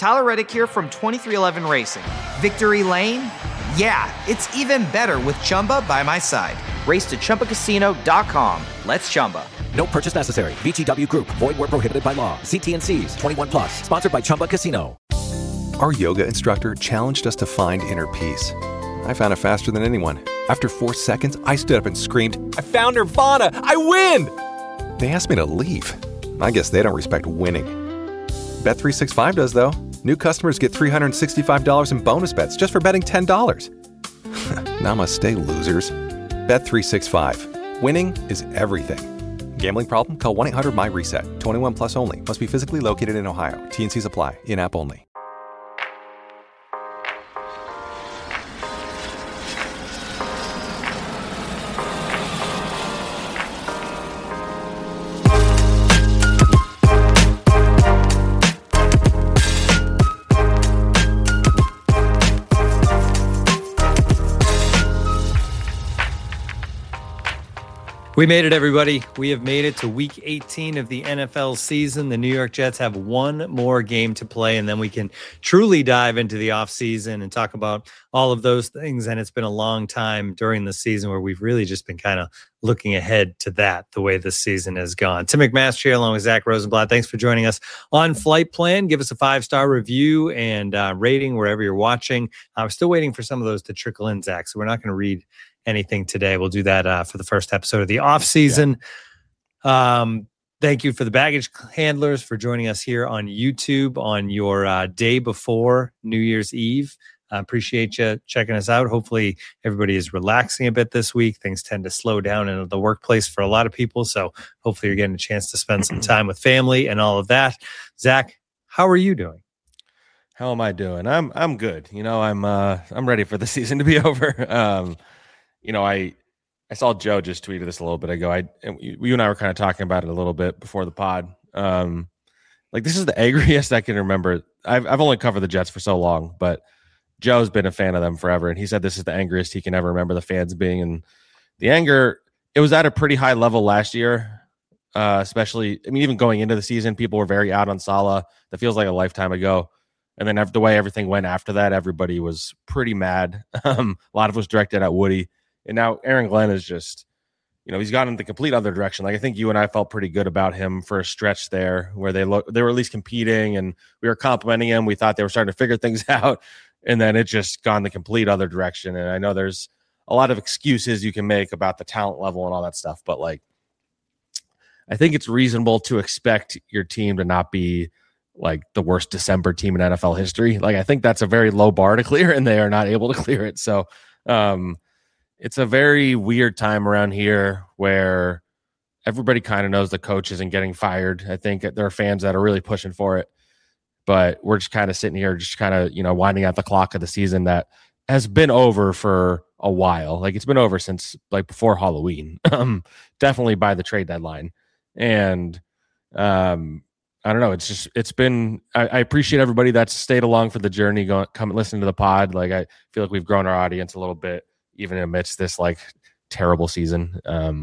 Tyler Reddick here from 2311 Racing. Victory Lane? Yeah, it's even better with Chumba by my side. Race to ChumbaCasino.com. Let's Chumba. No purchase necessary. VGW Group. Void where prohibited by law. See T&Cs. 21 plus. Sponsored by Chumba Casino. Our yoga instructor challenged us to find inner peace. I found it faster than anyone. After 4 seconds, I stood up and screamed, "I found Nirvana! I win!" They asked me to leave. I guess they don't respect winning. Bet365 does, though. New customers get $365 in bonus bets just for betting $10. Namaste, losers. Bet365. Winning is everything. Gambling problem? Call 1-800-MY-RESET. 21 plus only. Must be physically located in Ohio. T&Cs apply. In-app only. We made it, everybody. We have made it to week 18 of the NFL season. The New York Jets have one more game to play, and then we can truly dive into the offseason and talk about all of those things. And it's been a long time during the season where we've really just been kind of looking ahead to that, the way this season has gone. Tim McMaster here along with Zach Rosenblatt. Thanks for joining us on Flight Plan. Give us a 5-star review and rating wherever you're watching. I'm still waiting for some of those to trickle in, Zach, so we're not going to read anything today. We'll do that for the first episode of the off season. Yeah. Thank you for the baggage handlers for joining us here on YouTube on your day before New Year's Eve. Appreciate you checking us out. Hopefully everybody is relaxing a bit this week. Things tend to slow down in the workplace for a lot of people. So hopefully you're getting a chance to spend some time with family and all of that. Zach, how are you doing? How am I doing? I'm good. You know, I'm ready for the season to be over. You know, I saw Joe just tweeted this a little bit ago. You and I were kind of talking about it a little bit before the pod. Like, this is the angriest I can remember. I've only covered the Jets for so long, but Joe's been a fan of them forever, and he said this is the angriest he can ever remember the fans being. And the anger, it was at a pretty high level last year, especially. I mean, even going into the season, people were very out on Saleh. That feels like a lifetime ago. And then the way everything went after that, everybody was pretty mad. A lot of it was directed at Woody. And now Aaron Glenn is just, you know, he's gone in the complete other direction. Like, I think you and I felt pretty good about him for a stretch there where they were at least competing and we were complimenting him. We thought they were starting to figure things out. And then it just gone the complete other direction. And I know there's a lot of excuses you can make about the talent level and all that stuff. But, like, I think it's reasonable to expect your team to not be like the worst December team in NFL history. Like, I think that's a very low bar to clear, and they are not able to clear it. So, it's a very weird time around here where everybody kind of knows the coach isn't getting fired. I think there are fans that are really pushing for it, but we're just kind of sitting here, just kind of, you know, winding out the clock of the season that has been over for a while. Like, it's been over since like before Halloween, definitely by the trade deadline. And I don't know. It's been, I appreciate everybody that's stayed along for the journey, come and listen to the pod. Like, I feel like we've grown our audience a little bit, even amidst this like terrible season.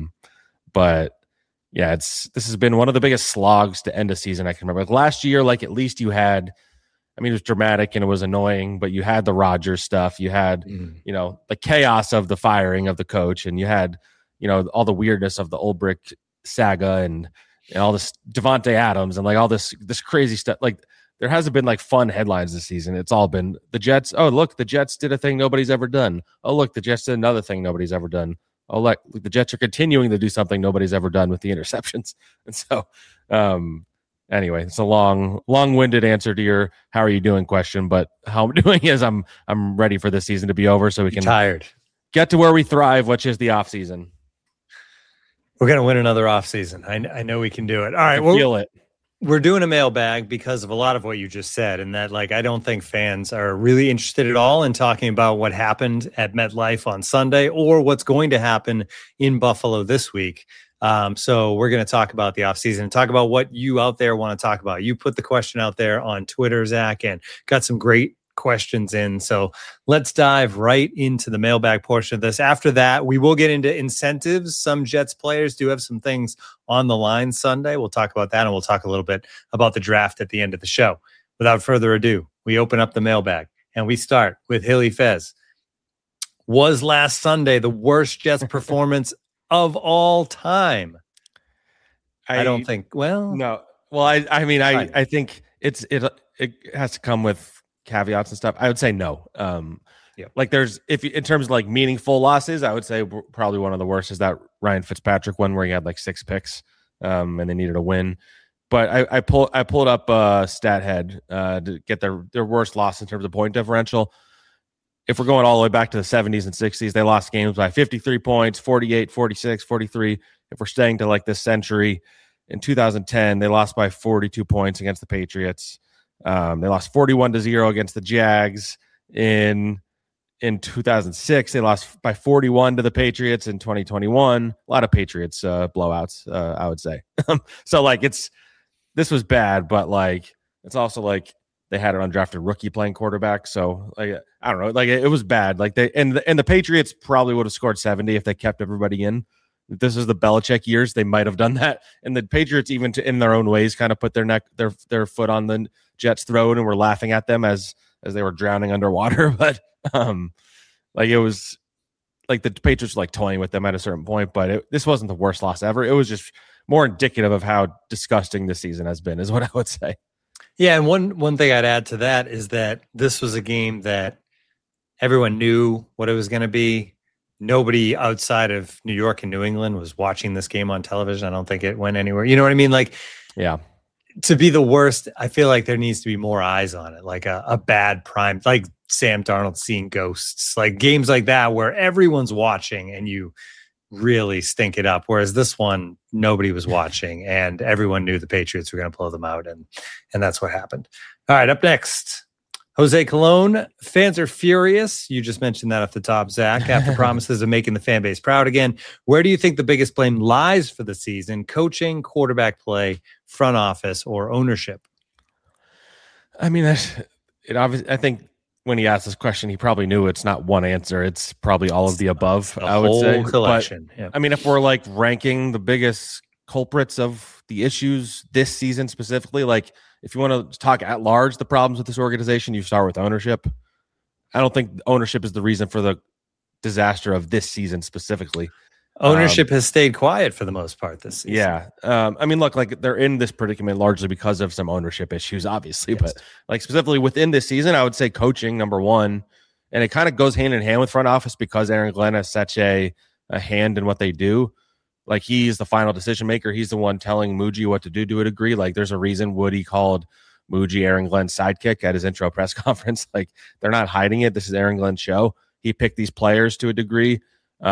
But yeah, this has been one of the biggest slogs to end a season I can remember. Like, last year, like, at least you had, I mean, it was dramatic and it was annoying, but you had the Rodgers stuff. You had, you know, the chaos of the firing of the coach, and you had, you know, all the weirdness of the Ulbrich saga and all this Devontae Adams and like all this crazy stuff. Like, there hasn't been like fun headlines this season. It's all been the Jets. Oh, look, the Jets did a thing nobody's ever done. Oh, look, the Jets did another thing nobody's ever done. Oh, look, the Jets are continuing to do something nobody's ever done with the interceptions. And so, anyway, it's a long-winded answer to your "how are you doing" question. But how I'm doing is I'm ready for this season to be over so we can get to where we thrive, which is the off season. We're gonna win another off season. I know we can do it. All right, feel it. We're doing a mailbag because of a lot of what you just said, and that, like, I don't think fans are really interested at all in talking about what happened at MetLife on Sunday or what's going to happen in Buffalo this week. So we're going to talk about the offseason and talk about what you out there want to talk about. You put the question out there on Twitter, Zach, and got some great questions in. So let's dive right into the mailbag portion of this. After that, we will get into incentives. Some Jets players do have some things on the line Sunday. We'll talk about that, and we'll talk a little bit about the draft at the end of the show. without further ado, we open up the mailbag and we start with Hilly Fez. Was last Sunday the worst Jets performance of all time? I don't think. Well, no. Well, I think it has to come with caveats and stuff. I would say no. Like there's in terms of like meaningful losses, I would say probably one of the worst is that Ryan Fitzpatrick one where he had like 6 picks, and they needed a win. But I pulled up StatHead to get their worst loss in terms of point differential. If we're going all the way back to the 70s and 60s, they lost games by 53 points, 48, 46, 43. If we're staying to like this century, in 2010, they lost by 42 points against the Patriots. They lost 41-0 against the Jags. In 2006, they lost by 41 to the Patriots. In 2021, a lot of Patriots blowouts, I would say. So like this was bad, but like it's also like they had an undrafted rookie playing quarterback. So like I don't know, like it was bad. Like the Patriots probably would have scored 70 if they kept everybody in. If this is the Belichick years, they might have done that. And the Patriots, even in their own ways, kind of put their foot on the Jets' throat and were laughing at them as they were drowning underwater. But like it was like the Patriots were like toying with them at a certain point. But this wasn't the worst loss ever. It was just more indicative of how disgusting this season has been, is what I would say. Yeah, and one thing I'd add to that is that this was a game that everyone knew what it was going to be. Nobody outside of New York and New England was watching this game on television. I don't think it went anywhere. You know what I mean? Like, yeah, to be the worst, I feel like there needs to be more eyes on it, like a bad prime, like Sam Darnold seeing ghosts, like games like that where everyone's watching and you really stink it up. Whereas this one, nobody was watching and everyone knew the Patriots were going to blow them out. And that's what happened. All right, up next, Jose Colon. Fans are furious. You just mentioned that off the top, Zach, after promises of making the fan base proud again. Where do you think the biggest blame lies for the season? Coaching, quarterback play, front office, or ownership? I mean, I think when he asked this question, he probably knew it's not one answer. It's probably all of the above, I would say. Collection. But, yeah. I mean, if we're like ranking the biggest culprits of the issues this season specifically, like if you want to talk at large, the problems with this organization, you start with ownership. I don't think ownership is the reason for the disaster of this season specifically. Ownership has stayed quiet for the most part this season. Yeah. I mean, look, like they're in this predicament largely because of some ownership issues, obviously. Yes. But like specifically within this season, I would say coaching, number one. And it kind of goes hand in hand with front office because Aaron Glenn has such a hand in what they do. Like he's the final decision maker. He's the one telling Muji what to do to a degree. Like there's a reason Woody called Muji Aaron Glenn's sidekick at his intro press conference. Like they're not hiding it. This is Aaron Glenn's show. He picked these players to a degree.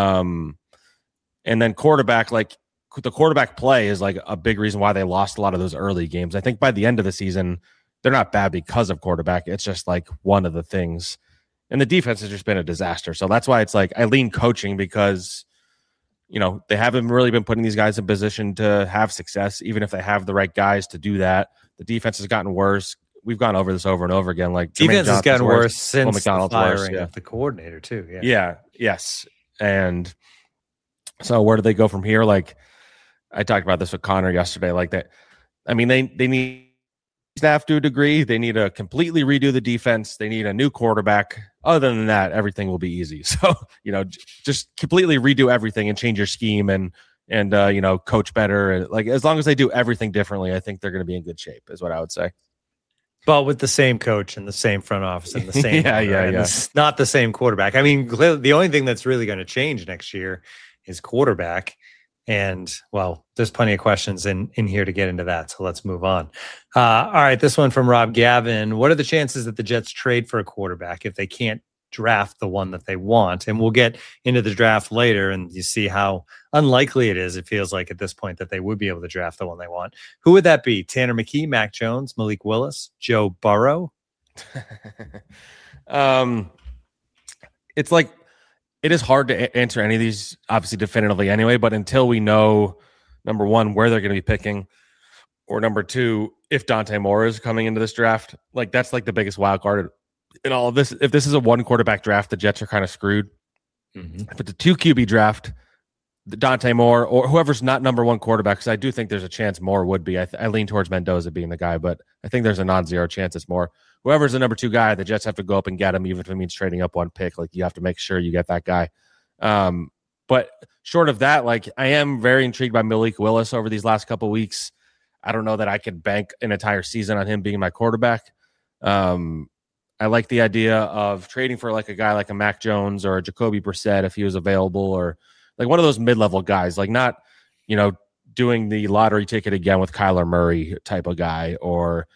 And then quarterback, like the quarterback play is like a big reason why they lost a lot of those early games. I think by the end of the season, they're not bad because of quarterback. It's just like one of the things. And the defense has just been a disaster. So that's why it's like I lean coaching because, you know, they haven't really been putting these guys in position to have success, even if they have the right guys to do that. The defense has gotten worse. We've gone over this over and over again. Like defense has gotten worse since McDonald's the firing of the coordinator too. Yeah. Yes. And so where do they go from here? Like I talked about this with Connor yesterday. Like that, I mean, they need staff to a degree. They need to completely redo the defense. They need a new quarterback. Other than that, everything will be easy. So, you know, just completely redo everything and change your scheme and you know, coach better. And like as long as they do everything differently, I think they're going to be in good shape, is what I would say. But with the same coach and the same front office and the same not the same quarterback. I mean, clearly, the only thing that's really going to change next year is quarterback. And well, there's plenty of questions in here to get into that. So let's move on. All right. This one from Rob Gavin. What are the chances that the Jets trade for a quarterback if they can't draft the one that they want? And we'll get into the draft later and you see how unlikely it is. It feels like at this point that they would be able to draft the one they want. Who would that be? Tanner McKee, Mac Jones, Malik Willis, Joe Burrow? It's like, it is hard to answer any of these, obviously, definitively anyway, but until we know, number one, where they're going to be picking, or number two, if Dante Moore is coming into this draft, like that's like the biggest wild card in all of this. If this is a one quarterback draft, the Jets are kind of screwed. Mm-hmm. If it's a 2 QB draft, Dante Moore or whoever's not number one quarterback, because I do think there's a chance Moore would be. I lean towards Mendoza being the guy, but I think there's a non-zero chance it's Moore. Whoever's the number two guy, the Jets have to go up and get him, even if it means trading up one pick. Like, you have to make sure you get that guy. But short of that, like, I am very intrigued by Malik Willis over these last couple of weeks. I don't know that I could bank an entire season on him being my quarterback. I like the idea of trading for like a guy like a Mac Jones or a Jacoby Brissett if he was available, or like one of those mid-level guys, like not, doing the lottery ticket again with Kyler Murray type of guy, or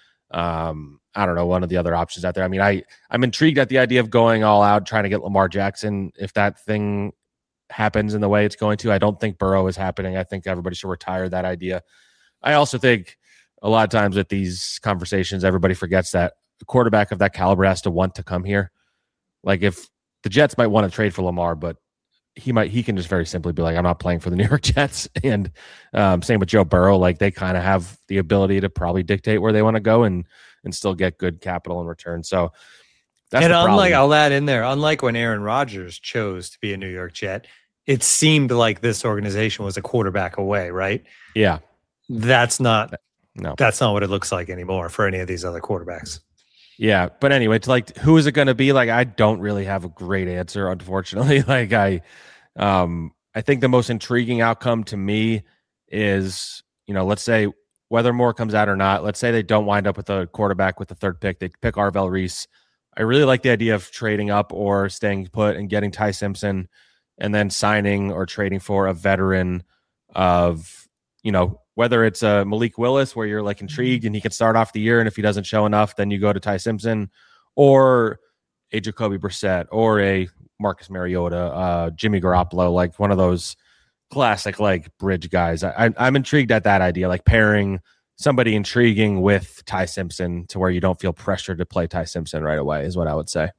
I don't know, one of the other options out there. I mean, I'm intrigued at the idea of going all out, trying to get Lamar Jackson. If that thing happens in the way it's going to, I don't think Burrow is happening. I think everybody should retire that idea. I also think a lot of times with these conversations, everybody forgets that a quarterback of that caliber has to want to come here. Like, if the Jets might want to trade for Lamar, but he can just very simply be like, I'm not playing for the New York Jets. And same with Joe Burrow. Like, they kind of have the ability to probably dictate where they want to go and still get good capital in return. So that's the problem. Unlike, I'll add in there, unlike when Aaron Rodgers chose to be a New York Jet, it seemed like this organization was a quarterback away, right? Yeah. That's not what it looks like anymore for any of these other quarterbacks. Yeah. But anyway, it's like, who is it going to be? Like, I don't really have a great answer, unfortunately. Like, I think the most intriguing outcome to me is, let's say whether Moore comes out or not, let's say they don't wind up with a quarterback with the third pick. They pick Arvell Reese. I really like the idea of trading up or staying put and getting Ty Simpson and then signing or trading for a veteran of, whether it's a Malik Willis where you're like intrigued and he can start off the year, and if he doesn't show enough, then you go to Ty Simpson, or a Jacoby Brissett or a Marcus Mariota, Jimmy Garoppolo, like one of those classic like bridge guys. I'm intrigued at that idea, like pairing somebody intriguing with Ty Simpson to where you don't feel pressured to play Ty Simpson right away is what I would say.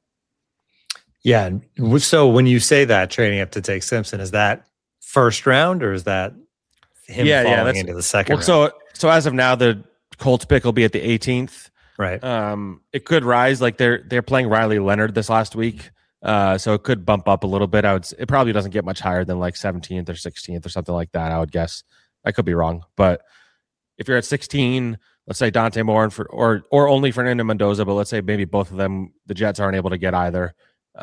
Yeah. So when you say that, trading up to take Simpson, is that first round or is that him falling into the second round? So as of now, the Colts pick will be at the 18th. Right. It could rise. Like they're playing Riley Leonard this last week. So it could bump up a little bit. It probably doesn't get much higher than like 17th or 16th or something like that, I would guess. I could be wrong. But if you're at 16, let's say Dante Moore or only Fernando Mendoza, but let's say maybe both of them, the Jets aren't able to get either.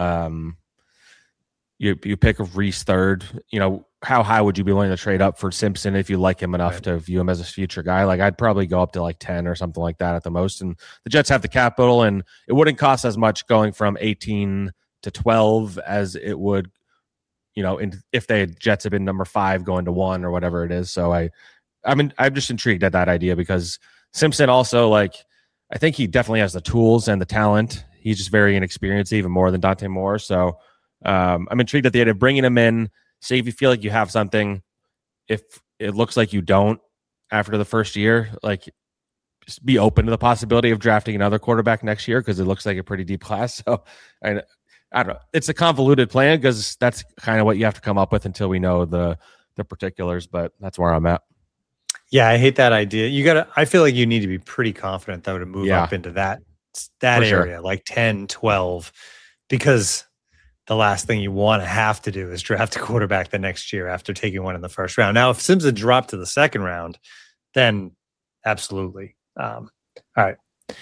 You pick a Reese third. How high would you be willing to trade up for Simpson if you like him enough to view him as a future guy? Like, I'd probably go up to like 10 or something like that at the most. And the Jets have the capital, and it wouldn't cost as much going from 18 to 12 as it would, if the Jets had been number 5 going to 1 or whatever it is. So I'm just intrigued at that idea because Simpson also, like, I think he definitely has the tools and the talent. He's just very inexperienced, even more than Dante Moore. So I'm intrigued at the idea of bringing him in. Say if you feel like you have something, if it looks like you don't after the first year, like, just be open to the possibility of drafting another quarterback next year because it looks like a pretty deep class. So I don't know. It's a convoluted plan because that's kind of what you have to come up with until we know the particulars, but that's where I'm at. Yeah, I hate that idea. I feel like you need to be pretty confident though to move up into that area, like 10, 12, because the last thing you want to have to do is draft a quarterback the next year after taking one in the first round. Now, if Simpson dropped to the second round, then absolutely. All right.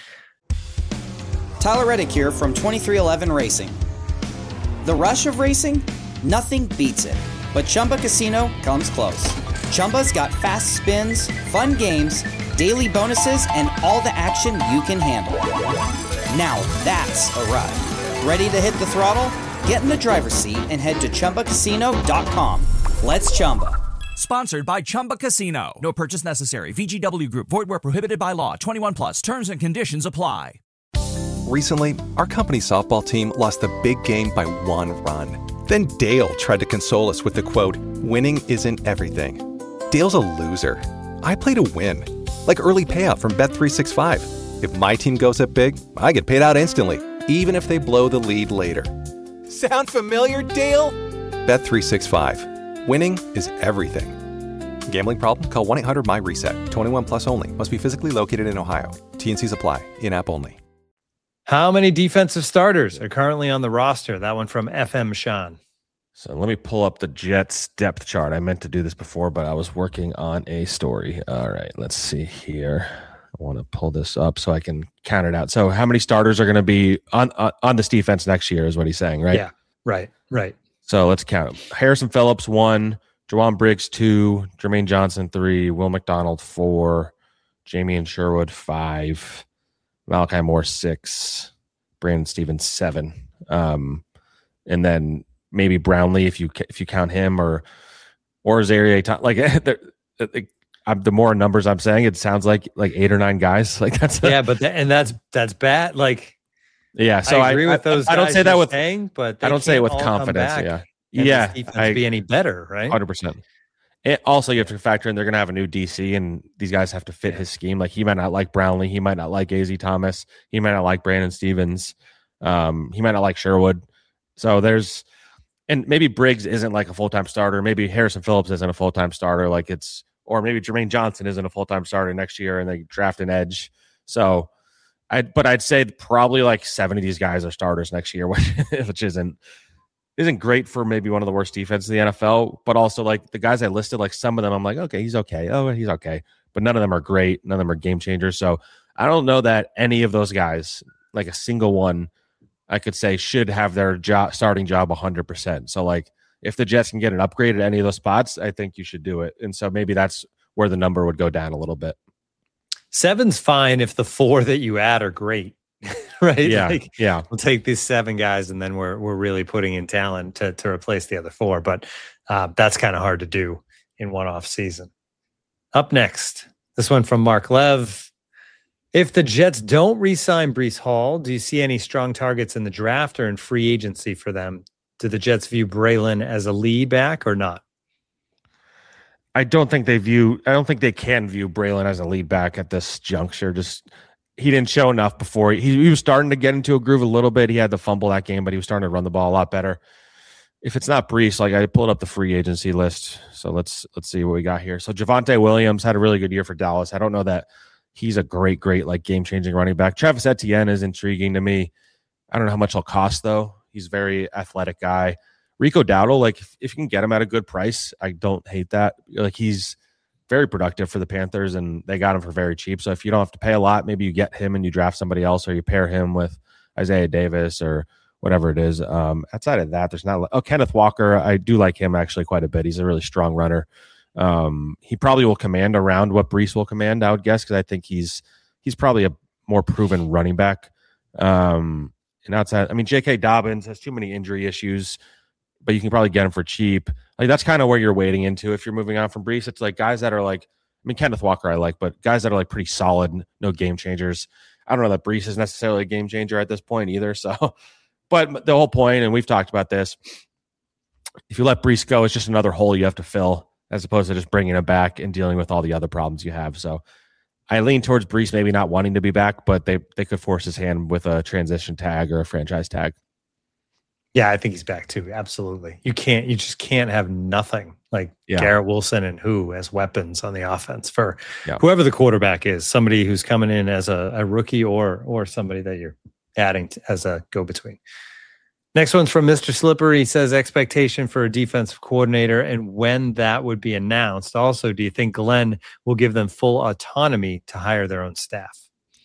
Tyler Reddick here from 2311 Racing. The rush of racing? Nothing beats it. But Chumba Casino comes close. Chumba's got fast spins, fun games, daily bonuses, and all the action you can handle. Now that's a ride. Ready to hit the throttle? Get in the driver's seat and head to ChumbaCasino.com. Let's Chumba. Sponsored by Chumba Casino. No purchase necessary. VGW Group. Void where prohibited by law. 21 plus. Terms and conditions apply. Recently, our company softball team lost the big game by 1 run. Then Dale tried to console us with the quote, "Winning isn't everything." Dale's a loser. I play to win. Like early payout from Bet365. If my team goes up big, I get paid out instantly, even if they blow the lead later. Sound familiar, Dale? Bet365. Winning is everything. Gambling problem? Call 1-800-MY-RESET. 21 plus only. Must be physically located in Ohio. T&Cs apply. In-app only. How many defensive starters are currently on the roster? That one from FM Sean. So let me pull up the Jets depth chart. I meant to do this before, but I was working on a story. All right, let's see here. I want to pull this up so I can count it out. So how many starters are going to be on this defense next year is what he's saying, right? Yeah, right. So let's count them. Harrison Phillips, 1. Jawan Briggs, 2. Jermaine Johnson, 3. Will McDonald, 4. Jamie Sherwood, 5. Malachi Moore, 6. Brandon Stevens, 7. And then maybe Brownlee if you count him or Zariah. Like the more numbers I'm saying, it sounds like 8 or 9 guys. Like that's that's bad. Like so I agree with those. I don't say that with saying, but I don't say it with confidence. Yeah, be any better, right? 100%. Also, you have to factor in they're going to have a new DC, and these guys have to fit his scheme. Like he might not like Brownlee, he might not like AZ Thomas, he might not like Brandon Stevens, he might not like Sherwood. So and maybe Briggs isn't like a full-time starter. Maybe Harrison Phillips isn't a full-time starter. Or maybe Jermaine Johnson isn't a full-time starter next year, and they draft an edge. So, I'd say probably like 7 of these guys are starters next year, which isn't great for maybe one of the worst defenses in the NFL. But also, like the guys I listed, like some of them, I'm like, okay, he's okay. Oh, he's okay. But none of them are great. None of them are game changers. So I don't know that any of those guys, like a single one, I could say should have their starting job 100%. So like if the Jets can get an upgrade at any of those spots, I think you should do it. And so maybe that's where the number would go down a little bit. 7's fine if the 4 that you add are great, right? Yeah. We'll take these 7 guys and then we're really putting in talent to replace the other 4. But that's kind of hard to do in one off season. Up next, this one from Mark Lev. If the Jets don't re-sign Breece Hall, do you see any strong targets in the draft or in free agency for them? Do the Jets view Braylon as a lead back or not? I don't think they can view Braylon as a lead back at this juncture. He didn't show enough before. He was starting to get into a groove a little bit. He had the fumble that game, but he was starting to run the ball a lot better. If it's not Breece, like I pulled up the free agency list. So let's see what we got here. So Javonte Williams had a really good year for Dallas. I don't know that he's a great like game-changing running back. Travis Etienne is intriguing to me. I don't know how much he'll cost, though. He's a very athletic guy. Rico Dowdle, like if you can get him at a good price, I don't hate that. Like he's very productive for the Panthers, and they got him for very cheap. So if you don't have to pay a lot, maybe you get him and you draft somebody else, or you pair him with Isaiah Davis or whatever it is. Outside of that, there's not. Kenneth Walker, I do like him actually quite a bit. He's a really strong runner. He probably will command around what Breece will command, I would guess, because I think he's probably a more proven running back. And outside, I mean, J.K. Dobbins has too many injury issues, but you can probably get him for cheap. Like that's kind of where you're wading into if you're moving on from Breece. It's like guys that are like, I mean, Kenneth Walker I like, but guys that are like pretty solid, no game changers. I don't know that Breece is necessarily a game changer at this point either. So, but the whole point, and we've talked about this, if you let Breece go, it's just another hole you have to fill as opposed to just bringing him back and dealing with all the other problems you have. So I lean towards Breece maybe not wanting to be back, but they could force his hand with a transition tag or a franchise tag. Yeah, I think he's back too. Absolutely. You just can't have nothing like Garrett Wilson and who as weapons on the offense for whoever the quarterback is, somebody who's coming in as a rookie or somebody that you're adding as a go-between. Next one's from Mr. Slippery. He says expectation for a defensive coordinator and when that would be announced. Also, do you think Glenn will give them full autonomy to hire their own staff?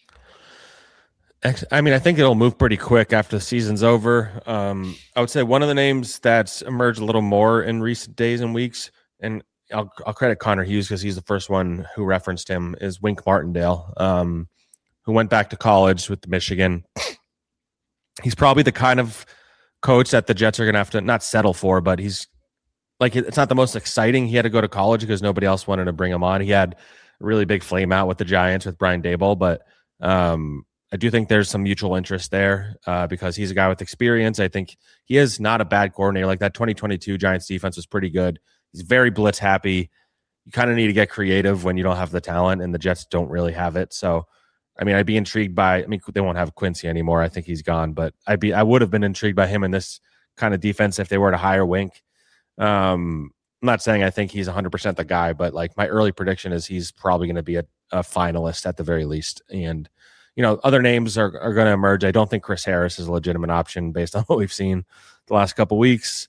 I mean, I think it'll move pretty quick after the season's over. I would say one of the names that's emerged a little more in recent days and weeks, and I'll credit Connor Hughes because he's the first one who referenced him, is Wink Martindale, who went back to college with Michigan. He's probably the kind of coach that the Jets are going to have to not settle for, but he's like, it's not the most exciting. He had to go to college because nobody else wanted to bring him on. He had a really big flame out with the Giants with Brian Daboll, but I do think there's some mutual interest there because he's a guy with experience. I think he is not a bad coordinator. Like that 2022 Giants defense was pretty good. He's very blitz happy. You kind of need to get creative when you don't have the talent, and the Jets don't really have it. So, I mean, I'd be intrigued by, I mean, they won't have Quincy anymore. I think he's gone, but I would have been intrigued by him in this kind of defense if they were to hire Wink. I'm not saying I think he's 100% the guy, but like my early prediction is he's probably going to be a finalist at the very least. And other names are going to emerge. I don't think Chris Harris is a legitimate option based on what we've seen the last couple of weeks.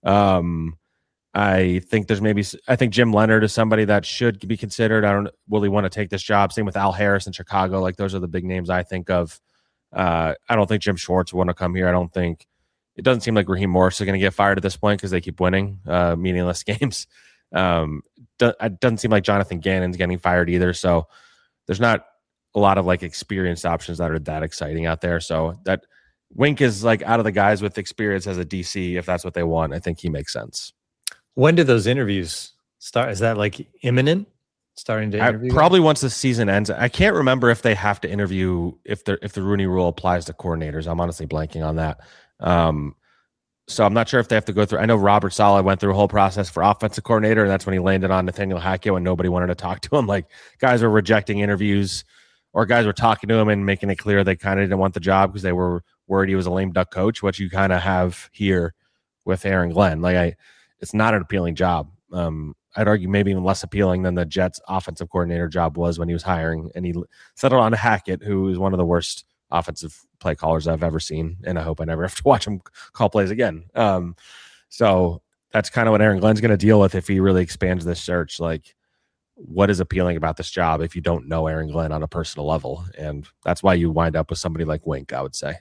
I think Jim Leonard is somebody that should be considered. Will he want to take this job? Same with Al Harris in Chicago. Like, those are the big names I think of. I don't think Jim Schwartz will want to come here. It doesn't seem like Raheem Morris is going to get fired at this point because they keep winning meaningless games. It doesn't seem like Jonathan Gannon's getting fired either. So there's not a lot of like experienced options that are that exciting out there. So that Wink is like out of the guys with experience as a DC. If that's what they want, I think he makes sense. When do those interviews start? Is that like imminent? Starting to interview? Probably once the season ends. I can't remember if they have to interview if the Rooney Rule applies to coordinators. I'm honestly blanking on that. So I'm not sure if they have to go through. I know Robert Saleh went through a whole process for offensive coordinator, and that's when he landed on Nathaniel Hackett when nobody wanted to talk to him. Like, guys were rejecting interviews, or guys were talking to him and making it clear they kind of didn't want the job because they were worried he was a lame duck coach, which you kind of have here with Aaron Glenn. It's not an appealing job. I'd argue maybe even less appealing than the Jets offensive coordinator job was when he was hiring, and he settled on Hackett, who is one of the worst offensive play callers I've ever seen, and I hope I never have to watch him call plays again. So that's kind of what Aaron Glenn's going to deal with if he really expands this search. Like, what is appealing about this job if you don't know Aaron Glenn on a personal level? And that's why you wind up with somebody like Wink, I would say.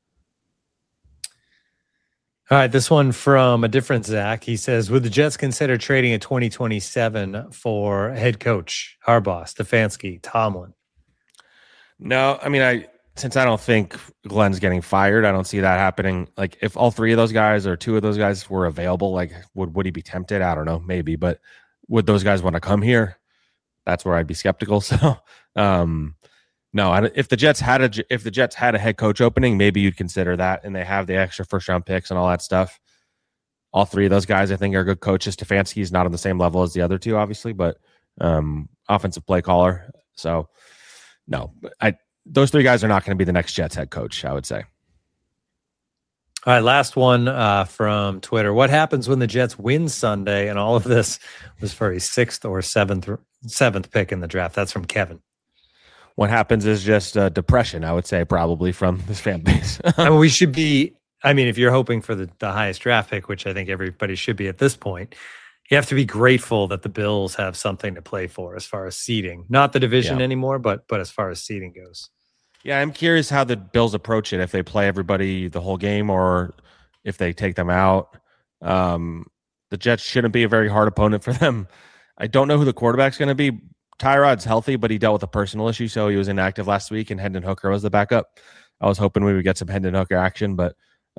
All right, this one from a different Zach. He says, would the Jets consider trading a 2027 for head coach, Harbaugh, Stefanski, Tomlin? No, I mean, since I don't think Glenn's getting fired, I don't see that happening. Like, if all three of those guys or two of those guys were available, like, would he be tempted? I don't know, maybe. But would those guys want to come here? That's where I'd be skeptical. So, no. If the Jets had a head coach opening, maybe you'd consider that, and they have the extra first round picks and all that stuff. All three of those guys, I think, are good coaches. Stefanski's not on the same level as the other two, obviously, but offensive play caller. So, no, those three guys are not going to be the next Jets head coach, I would say. All right, last one from Twitter. What happens when the Jets win Sunday? And all of this was for a 6th or 7th pick in the draft. That's from Kevin. What happens is just depression, I would say, probably from this fan base. I mean, we should be. I mean, if you're hoping for the highest draft pick, which I think everybody should be at this point, you have to be grateful that the Bills have something to play for as far as seeding. Not the division anymore, but as far as seeding goes. Yeah, I'm curious how the Bills approach it, if they play everybody the whole game or if they take them out. The Jets shouldn't be a very hard opponent for them. I don't know who the quarterback's going to be. Tyrod's healthy, but he dealt with a personal issue, so he was inactive last week, and Hendon Hooker was the backup. I was hoping we would get some Hendon Hooker action, but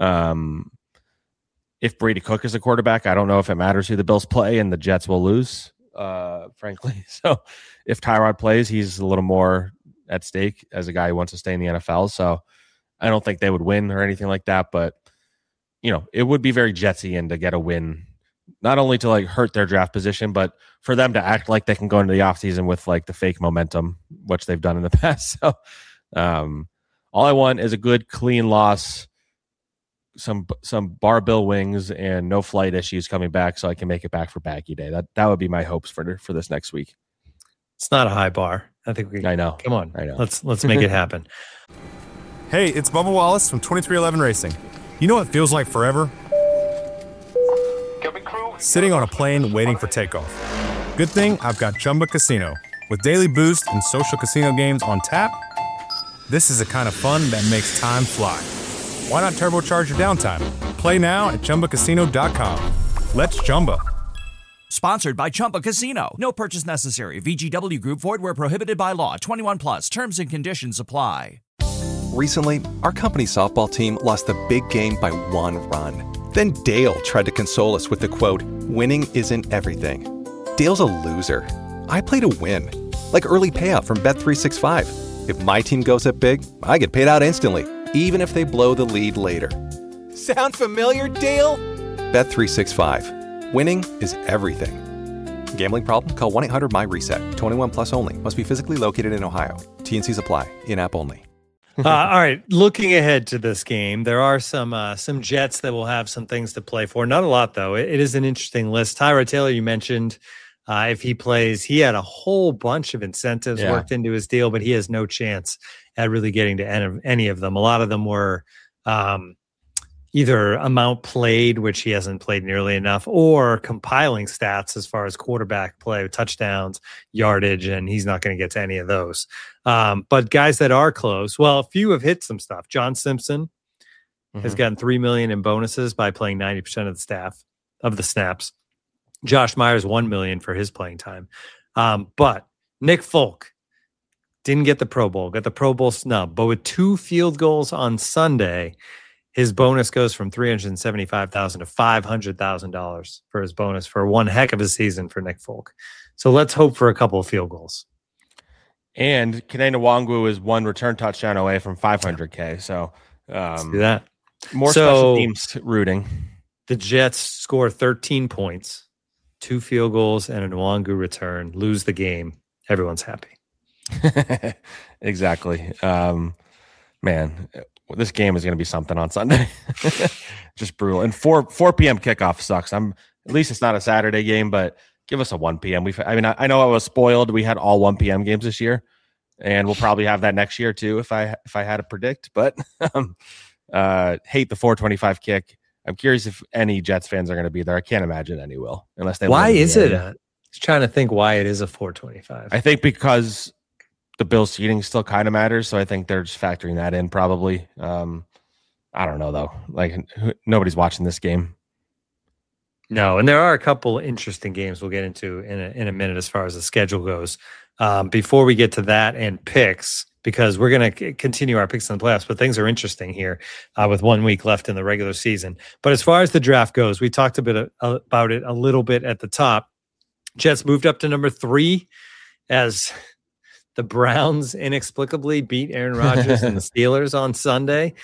if Brady Cook is the quarterback, I don't know if it matters who the Bills play, and the Jets will lose, frankly. So if Tyrod plays, he's a little more at stake as a guy who wants to stay in the NFL. So I don't think they would win or anything like that, but it would be very Jetsian to get a win, not only to like hurt their draft position, but for them to act like they can go into the offseason with like the fake momentum, which they've done in the past. So all I want is a good, clean loss, some bar bill wings, and no flight issues coming back so I can make it back for Baggy Day. That would be my hopes for this next week. It's not a high bar. I know. Come on. I know. Let's make it happen. Hey, it's Bubba Wallace from 23XI Racing. You know what feels like forever? Sitting on a plane waiting for takeoff. Good thing I've got Chumba Casino. With daily boost and social casino games on tap, this is the kind of fun that makes time fly. Why not turbocharge your downtime? Play now at ChumbaCasino.com. Let's Chumba. Sponsored by Chumba Casino. No purchase necessary. VGW Group. Void where prohibited by law. 21 plus. Terms and conditions apply. Recently, our company softball team lost the big game by 1 run. Then Dale tried to console us with the quote, "Winning isn't everything." Dale's a loser. I play to win. Like early payout from Bet365. If my team goes up big, I get paid out instantly, even if they blow the lead later. Sound familiar, Dale? Bet365. Winning is everything. Gambling problem? Call 1-800-MY-RESET. 21 plus only. Must be physically located in Ohio. T&Cs apply. In-app only. All right. Looking ahead to this game, there are some Jets that will have some things to play for. Not a lot, though. It is an interesting list. Tyrod Taylor, you mentioned, if he plays, he had a whole bunch of incentives worked into his deal, but he has no chance at really getting to any of them. A lot of them were, either amount played, which he hasn't played nearly enough, or compiling stats as far as quarterback play, touchdowns, yardage, and he's not going to get to any of those. But guys that are close, well, a few have hit some stuff. John Simpson has gotten $3 million in bonuses by playing 90% of the snaps. Josh Myers $1 million for his playing time. But Nick Folk didn't get the Pro Bowl, got the Pro Bowl snub, but with 2 field goals on Sunday, his bonus goes from $375,000 to $500,000 for his bonus for one heck of a season for Nick Folk. So let's hope for a couple of field goals. And Kene Nwangwu is 1 return touchdown away from $500K. So let's do that. More special teams rooting. The Jets score 13 points, 2 field goals, and a Nwangwu return. Lose the game. Everyone's happy. Exactly. Man, this game is going to be something on Sunday. Just brutal. And 4 p.m. kickoff sucks. At least it's not a Saturday game, but give us a 1 p.m. I know I was spoiled. We had all 1 p.m. games this year, and we'll probably have that next year too if I had to predict. But hate the 4:25 kick. I'm curious if any Jets fans are going to be there. I can't imagine any will, unless they. Why is it? I was trying to think why it is a 4:25. I think because the Bills seating still kind of matters, so I think they're just factoring that in probably. I don't know though. Like nobody's watching this game. No, and there are a couple interesting games we'll get into in a minute as far as the schedule goes. Before we get to that and picks, because we're going to continue our picks in the playoffs, but things are interesting here with 1 week left in the regular season. But as far as the draft goes, we talked about it a little bit at the top. Jets moved up to number 3 as the Browns inexplicably beat Aaron Rodgers and the Steelers on Sunday.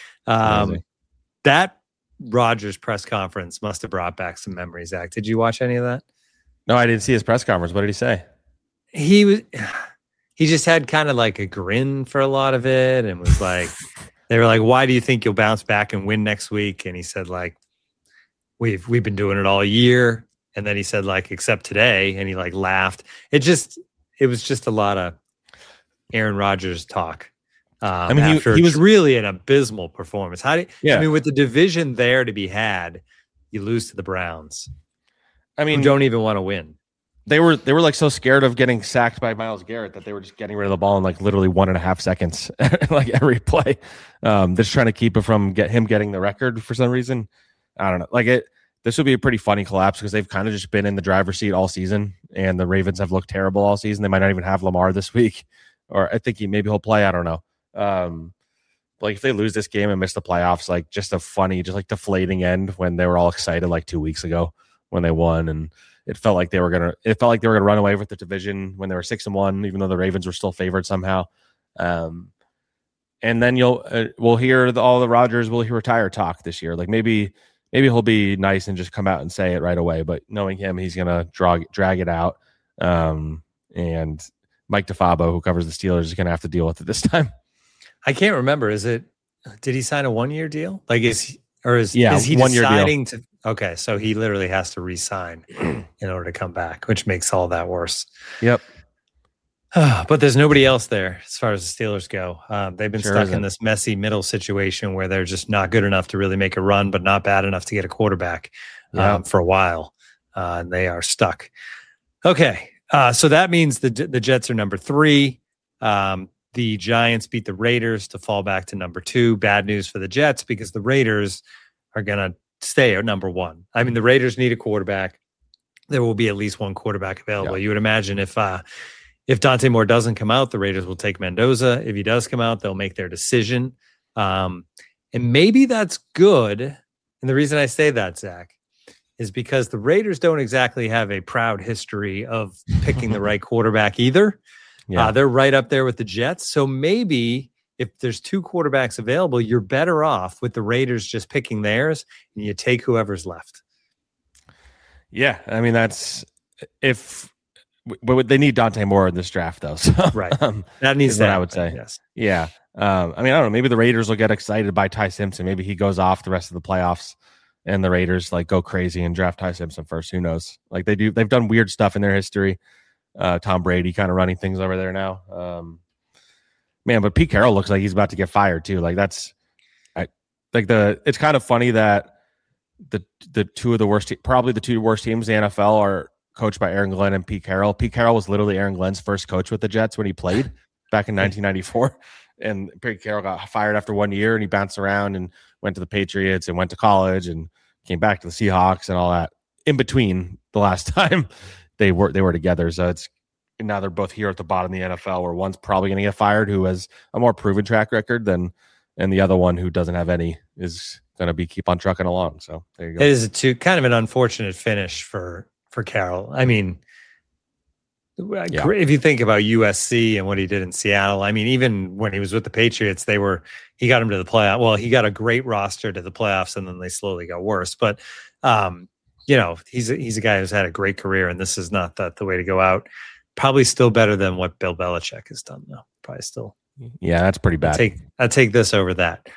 That Rodgers press conference must have brought back some memories, Zach. Did you watch any of that? No, I didn't see his press conference. What did he say? He just had kind of like a grin for a lot of it and was like, they were like, why do you think you'll bounce back and win next week? And he said, like, we've been doing it all year. And then he said, like, except today. And he like laughed. It was just a lot of Aaron Rodgers talk. I mean, he was really an abysmal performance. I mean, with the division there to be had, you lose to the Browns. I mean, who don't even want to win. They were like so scared of getting sacked by Myles Garrett that they were just getting rid of the ball in like literally 1.5 seconds, like every play. They're just trying to keep it from him getting the record for some reason. I don't know. Like this would be a pretty funny collapse because they've kind of just been in the driver's seat all season, and the Ravens have looked terrible all season. They might not even have Lamar this week, or I think maybe he'll play. I don't know. Like if they lose this game and miss the playoffs, like just a funny, just like deflating end when they were all excited like 2 weeks ago when they won, and it felt like they were gonna run away with the division when they were 6-1, even though the Ravens were still favored somehow. And then we'll hear all the Rodgers will he retire talk this year. Like maybe he'll be nice and just come out and say it right away. But knowing him, he's gonna drag it out. And Mike DeFabo, who covers the Steelers, is gonna have to deal with it this time. I can't remember. Did he sign a 1-year deal? Like is he 1-year deciding deal. Okay, so he literally has to re-sign in order to come back, which makes all that worse. Yep. But there's nobody else there as far as the Steelers go. They've been stuck in this messy middle situation where they're just not good enough to really make a run, but not bad enough to get a quarterback for a while. And they are stuck. Okay, so that means the Jets are number 3. The Giants beat the Raiders to fall back to number 2. Bad news for the Jets because the Raiders are going to stay at number 1. I mean, the Raiders need a quarterback. There will be at least one quarterback available. Yeah. You would imagine if Dante Moore doesn't come out, the Raiders will take Mendoza. If he does come out, they'll make their decision. And maybe that's good. And the reason I say that, Zach, is because the Raiders don't exactly have a proud history of picking the right quarterback either. Yeah. They're right up there with the Jets. So maybe if there's 2 quarterbacks available, you're better off with the Raiders just picking theirs and you take whoever's left. Yeah. I mean, but they need Dante Moore in this draft though. So, right. That needs what I would say. Yes. Yeah. I mean, I don't know. Maybe the Raiders will get excited by Ty Simpson. Maybe he goes off the rest of the playoffs and the Raiders like go crazy and draft Ty Simpson first. Who knows? Like they've done weird stuff in their history. Tom Brady kind of running things over there now. Man, but Pete Carroll looks like he's about to get fired too. Like it's kind of funny that the two of the worst, probably the two worst teams in the NFL are coached by Aaron Glenn and Pete Carroll. Pete Carroll was literally Aaron Glenn's first coach with the Jets when he played back in 1994. And Pete Carroll got fired after 1 year, and he bounced around and went to the Patriots and went to college and came back to the Seahawks and all that in between the last time they were together. So now they're both here at the bottom of the NFL, where one's probably going to get fired, who has a more proven track record and the other one who doesn't have any is going to keep on trucking along. So there you go. It is kind of an unfortunate finish for Carroll. I mean, if you think about USC and what he did in Seattle, I mean, even when he was with the Patriots, he got him to the playoff. Well, he got a great roster to the playoffs, and then they slowly got worse. But he's a guy who's had a great career, and this is not the way to go out. Probably still better than what Bill Belichick has done, though. Probably still. Yeah, that's pretty bad. I take this over that.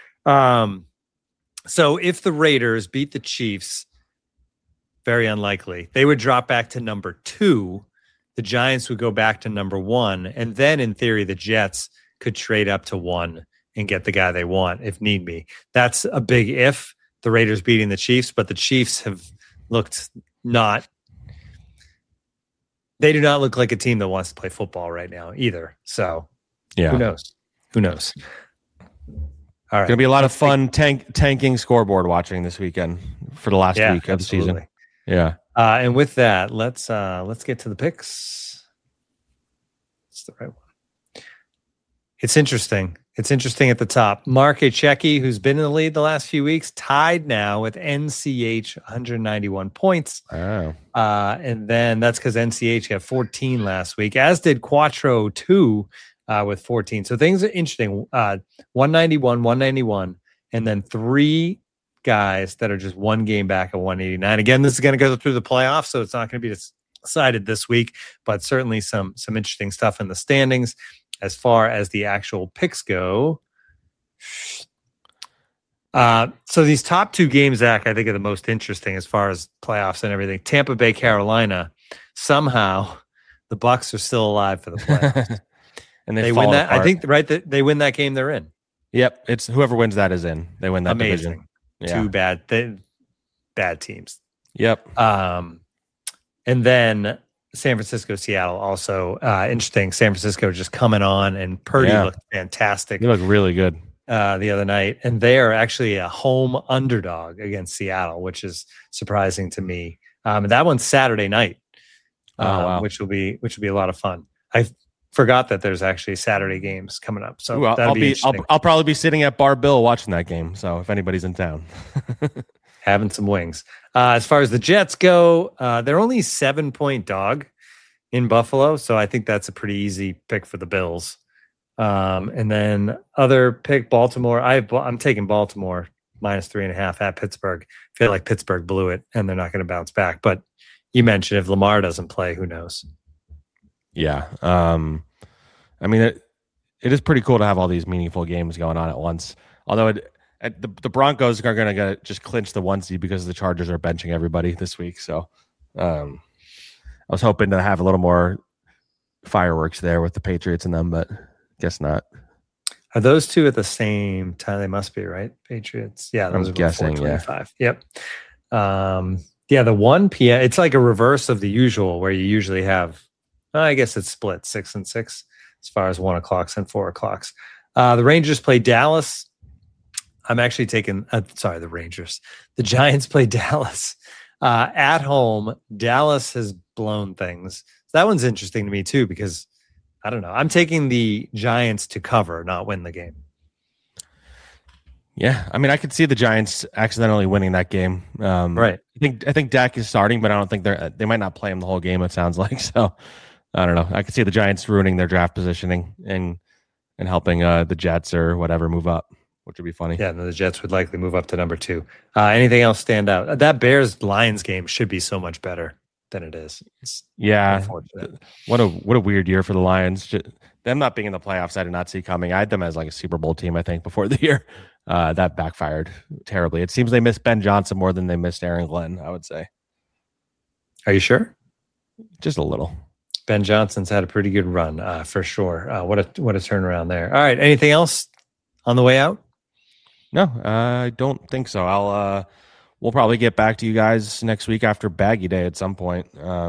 So if the Raiders beat the Chiefs, very unlikely, they would drop back to number 2. The Giants would go back to number 1. And then in theory, the Jets could trade up to 1 and get the guy they want if need be. That's a big if, the Raiders beating the Chiefs, but the Chiefs have looked they do not look like a team that wants to play football right now either. So yeah, who knows? All right. Going to be a lot of fun tanking scoreboard watching this weekend for the last week of the season. Yeah. And with that, let's get to the picks. It's the right one. It's interesting. It's interesting at the top. Mark Echecki, who's been in the lead the last few weeks, tied now with NCH 191 points. Oh. And then that's because NCH got 14 last week, as did Quattro 2 with 14. So things are interesting. 191, 191, and then 3 guys that are just one game back at 189. Again, this is going to go through the playoffs, so it's not going to be decided this week, but certainly some interesting stuff in the standings. As far as the actual picks go, so these top 2 games, Zach, I think are the most interesting as far as playoffs and everything. Tampa Bay, Carolina. Somehow, the Bucs are still alive for the playoffs, and they win that. Apart. I think that they win that game. They're in. Yep, it's whoever wins that is in. They win that division. Yeah. 2 bad teams. Yep. And then San Francisco, Seattle, also interesting. San Francisco just coming on, and Purdy looked fantastic. He looked really good the other night, and they are actually a home underdog against Seattle, which is surprising to me. And that one's Saturday night, which will be a lot of fun. I forgot that there's actually Saturday games coming up, so I'll probably be sitting at Bar Bill watching that game. So if anybody's in town. Having some wings. As far as the Jets go, they're only 7-point dog in Buffalo, so I think that's a pretty easy pick for the Bills. And then other pick, Baltimore. I'm taking Baltimore -3.5 at Pittsburgh. I feel like Pittsburgh blew it, and they're not going to bounce back. But you mentioned if Lamar doesn't play, who knows? Yeah. I mean, it is pretty cool to have all these meaningful games going on at once. Although the Broncos are going to just clinch the 1 seed because the Chargers are benching everybody this week. So I was hoping to have a little more fireworks there with the Patriots and them, but guess not. Are those 2 at the same time? They must be, right? Patriots. Yeah, those I'm are guessing. 4:25. Yeah. Yep. The 1 p.m. It's like a reverse of the usual, where you usually have. I guess it's split 6 and 6 as far as 1 o'clocks and 4 o'clocks. The Rangers play Dallas. I'm actually taking, the Rangers. The Giants play Dallas at home. Dallas has blown things. So that one's interesting to me too, because I don't know. I'm taking the Giants to cover, not win the game. Yeah, I mean, I could see the Giants accidentally winning that game. Right. I think Dak is starting, but I don't think they might not play him the whole game. It sounds like so. I don't know. I could see the Giants ruining their draft positioning and helping the Jets or whatever move up, which would be funny. Yeah, and the Jets would likely move up to number 2. Anything else stand out? That Bears-Lions game should be so much better than it is. It's unfortunate. What a weird year for the Lions. Them not being in the playoffs, I did not see coming. I had them as like a Super Bowl team, I think, before the year. That backfired terribly. It seems they missed Ben Johnson more than they missed Aaron Glenn, I would say. Are you sure? Just a little. Ben Johnson's had a pretty good run, for sure. What a turnaround there. All right. Anything else on the way out? No, I don't think so. We'll probably get back to you guys next week after Baggy Day at some point.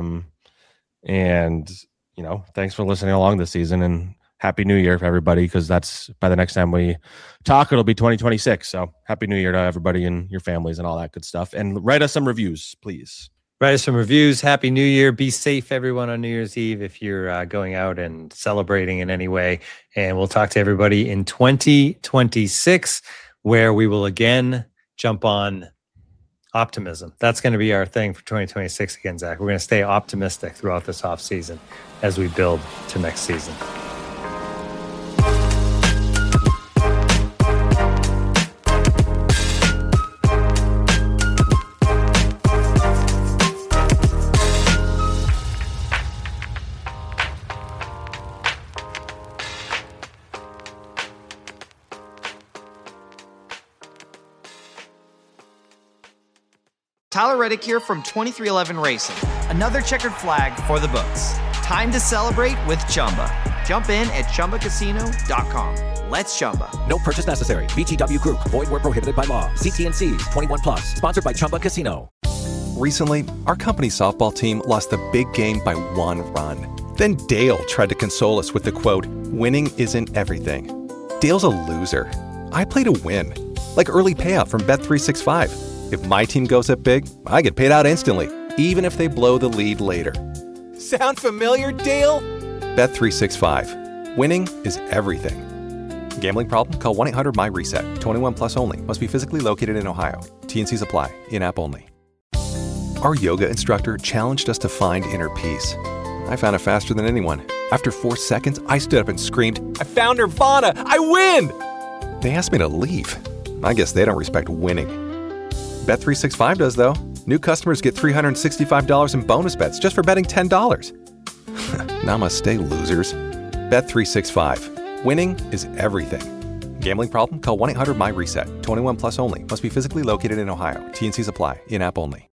And thanks for listening along this season, and Happy New Year for everybody, because that's by the next time we talk, it'll be 2026. So Happy New Year to everybody and your families and all that good stuff. And write us some reviews, please. Write us some reviews. Happy New Year. Be safe, everyone, on New Year's Eve if you're going out and celebrating in any way. And we'll talk to everybody in 2026, where we will again jump on optimism. That's going to be our thing for 2026 again, Zach. We're going to stay optimistic throughout this offseason as we build to next season. Tyler Reddick here from 2311 Racing. Another checkered flag for the books. Time to celebrate with Chumba. Jump in at ChumbaCasino.com. Let's Chumba. No purchase necessary. VGW Group. Void where prohibited by law. See T&Cs. 21 plus. Sponsored by Chumba Casino. Recently, our company softball team lost the big game by 1 run. Then Dale tried to console us with the quote, "Winning isn't everything." Dale's a loser. I play to win. Like early payout from Bet365. If my team goes up big, I get paid out instantly, even if they blow the lead later. Sound familiar, Dale? Bet365. Winning is everything. Gambling problem? Call 1-800-MY-RESET. 21 plus only. Must be physically located in Ohio. T&Cs apply. In-app only. Our yoga instructor challenged us to find inner peace. I found it faster than anyone. After 4 seconds, I stood up and screamed, "I found Nirvana! I win!" They asked me to leave. I guess they don't respect winning. Bet365 does, though. New customers get $365 in bonus bets just for betting $10. Namaste, losers. Bet365. Winning is everything. Gambling problem? Call 1-800-MY-RESET. 21 plus only. Must be physically located in Ohio. T&Cs apply. In-app only.